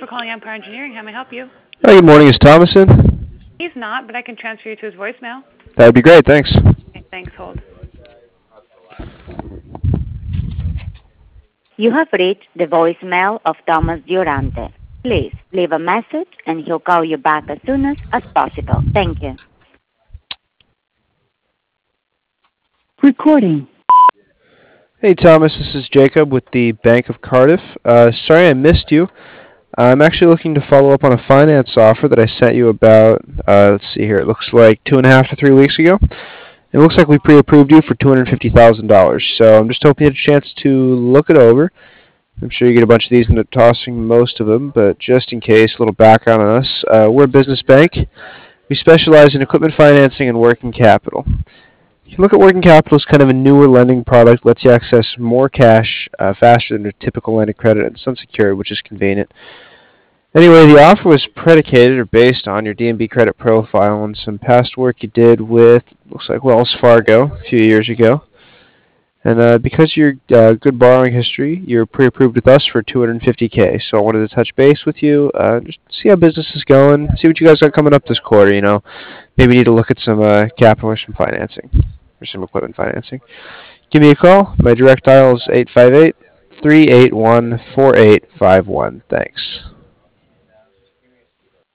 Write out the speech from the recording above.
calling Empire Engineering. How may I help you? Hi, good morning. Is Thomas in? He's not, but I can transfer you to his voicemail. That would be great. Thanks. Okay, thanks, hold. You have reached the voicemail of Thomas Durante. Please leave a message and he'll call you back as soon as possible. Thank you. Recording. Hey, Thomas. This is Jacob with the Bank of Cardiff. Sorry I missed you. I'm actually looking to follow up on a finance offer that I sent you about, let's see here, it looks like 2.5 to 3 weeks ago. It looks like we pre-approved you for $250,000, so I'm just hoping you had a chance to look it over. I'm sure you get a bunch of these and end up tossing most of them, but just in case, a little background on us. We're a business bank. We specialize in equipment financing and working capital. You can look at working capital as kind of a newer lending product, lets you access more cash faster than your typical line of credit, and it's unsecured, which is convenient. Anyway, the offer was predicated or based on your D&B credit profile and some past work you did with, looks like Wells Fargo a few years ago. And because of your good borrowing history, you're pre-approved with us for $250K. So I wanted to touch base with you, just see how business is going, see what you guys got coming up this quarter. Maybe need to look at some capital or some financing, or some equipment financing. Give me a call. My direct dial is 858-381-4851. Thanks.